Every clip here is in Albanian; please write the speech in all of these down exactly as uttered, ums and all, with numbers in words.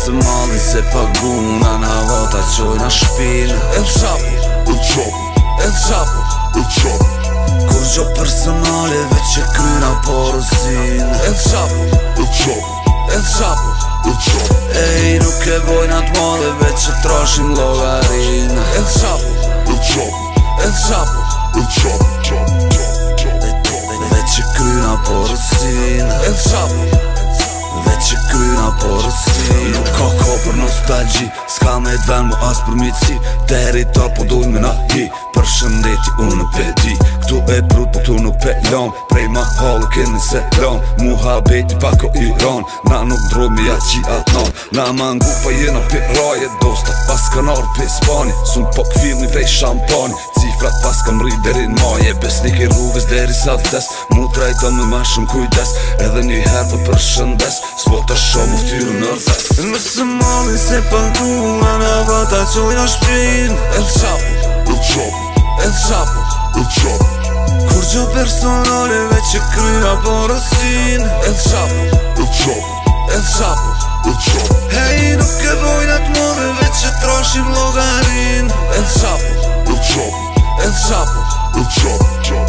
se mallin se paguna na vota qojna shpin. El Chapo, El Chapo, El Chapo, El Chapo. Kur gjo personale veç e kryna porosin. El Chapo, El Chapo, El Chapo, El Chapo. Ej, nuk e bojna t'madhe veç e trashim llogarin. El Chapo, El Chapo, El Chapo, El Chapo. Veç e kryna porosin. El Chapo, veç e kryna porosin. Nuk ka ko për nostalgji, s'ka me t'ven mu as për mitësi. Territor po dojnë me na hi, për shëndeti unë pe di. Këtu e prut po këtu nuk pe lom, prej ma halë keni se lom. Muha beti pako Iran, na nuk drojnë me ja qi atë non. Na mangu pa jena pe raje, dosta pas kanar pe Spani. Sun po këfilni prej shampani, cifrat pas kam rri derin maje. Besnik i rrugës deri sa vdes, mu trajta me ma shumë kujdes. Edhe një her për për shëndes, s'po të shumë ftyrë në rthes. Mësë mali se paguna na vata qojna shpin. El Chapo, El Chapo, El Chapo, El Chapo. Kur gjo personale veç e kryna porosin. El Chapo, El Chapo, El Chapo, El Chapo. Hej, nuk e bojna t'modhe veç e trashim llogarin. El Chapo, El Chapo, El Chapo, El Chapo.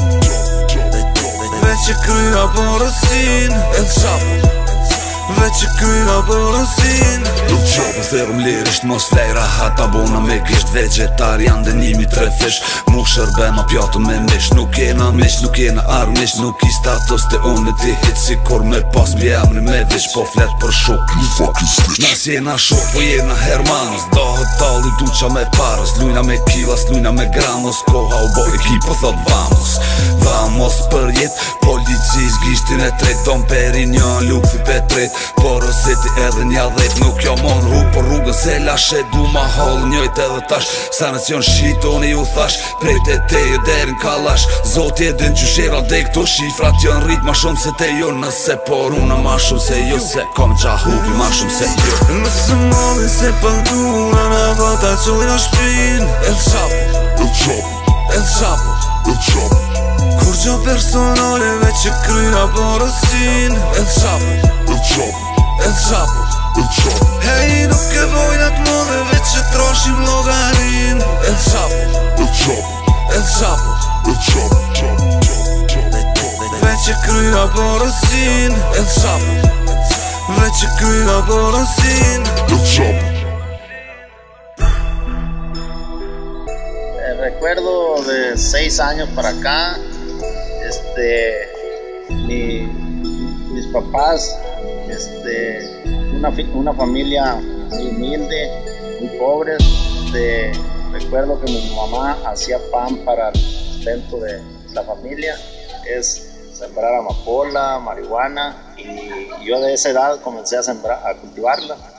Veç e kryna porosin. El Chapo, veç e kryna porosin. El Chapo therëm lirisht mos lej rahat. Abona me gisht vegetarian dhe nimi tre fish. Mu shërbe ma pjato me mish. Nuk jena mish, nuk jena armish. Nuk i status të unë ti hit si kur me pas mbi emri me vish. Po flet për shok, you fucking snitch. Nas jena shok, po jena hermanos. Dohet tali duqa me paros. Lujna me kilas, lujna me gramos. Koha u boj ekipo thot vamos. Vamos për jet, policis gishtin e tret. Dom Perignon, Lukfi Petret. Poroseti edhe nja dhejt. Nuk jo mon rrug, por rrugën se lashe. Du ma halë njojt edhe tash. Sa nacion shqit, unë ju thash. Prejt e teje derin kalash. Zoti e din që shera dhe këto shifrat jon rrit ma shumë se te jo. Nëse por una ma shumë se jo. Se kom qa hupi ma shumë se jo. Mësë mali se paguna na vata qojna shpin. El Chapo, El Chapo, El Chapo, El Chapo. Kur gjo personale veç e kryna porosin. El Chapo, El Chapo, El Chapo, El Chapo. Hej, nuk e bojna t'modhe veç e trashim llogarin. El Chapo, El Chapo, El Chapo, El Chapo. Veç e kryna porosin. El Chapo, veç e kryna porosin. El Chapo. Recuerdo de seis años para acá, este, mi, mis papás, este, una, una familia muy humilde, muy pobre. Este, recuerdo que mi mamá hacía pan para el sustento de la familia, es sembrar amapola, marihuana, y yo de esa edad comencé a sembrar, a cultivarla.